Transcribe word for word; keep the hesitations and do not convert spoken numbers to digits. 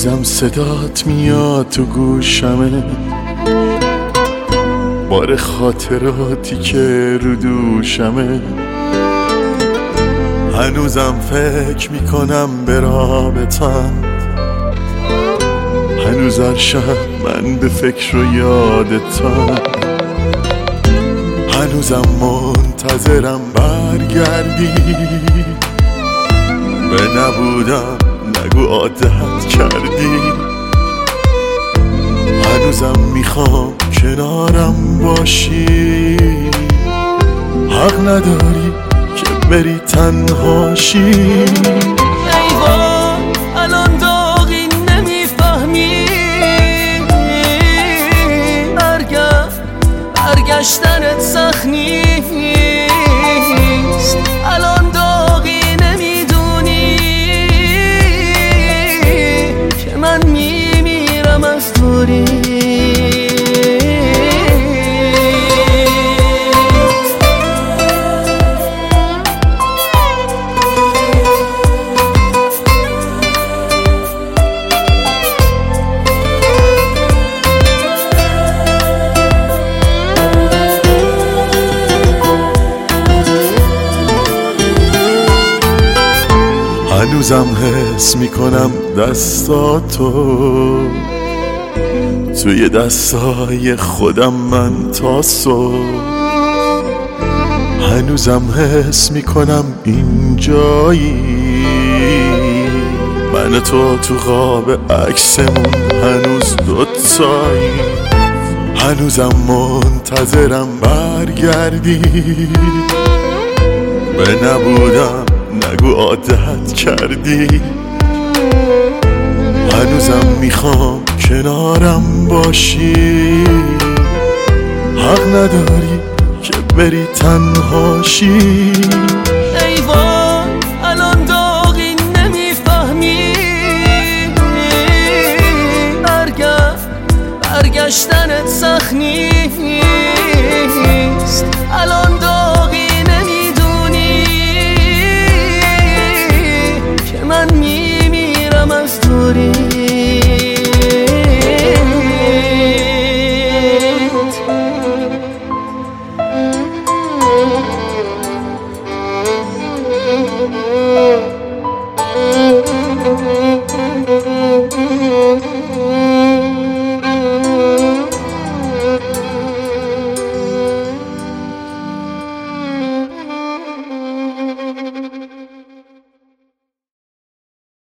هنوزم صدات میاد تو گوشمه، بار خاطراتی که رو دوشمه. هنوزم فکر میکنم به رابطم، هنوز هر شب من به فکر و یادتم. هنوزم منتظرم برگردی، به نبودم نگو عادت کردی. هنوزم میخوام کنارم باشی، حق نداری که بری تنهاشی. ای وای الان داغی نمیفهمی، برگشت برگشتنت سخت نیست. الان داغی نمیدونی که من میمیرم از دوری. هنوزم حس میکنم دستاتو توی دستای خودم من تا صبح. هنوزم حس میکنم اینجایی، من تو تو خواب عکسمون هنوز دوتایی. هنوزم منتظرم برگردی، به نبودم نگو عادت کردی. هنوزم میخوام کنارم باشی، حق نداری که بری تنهاشی. ای وای الان داغی نمیفهمی، برگشت برگشتن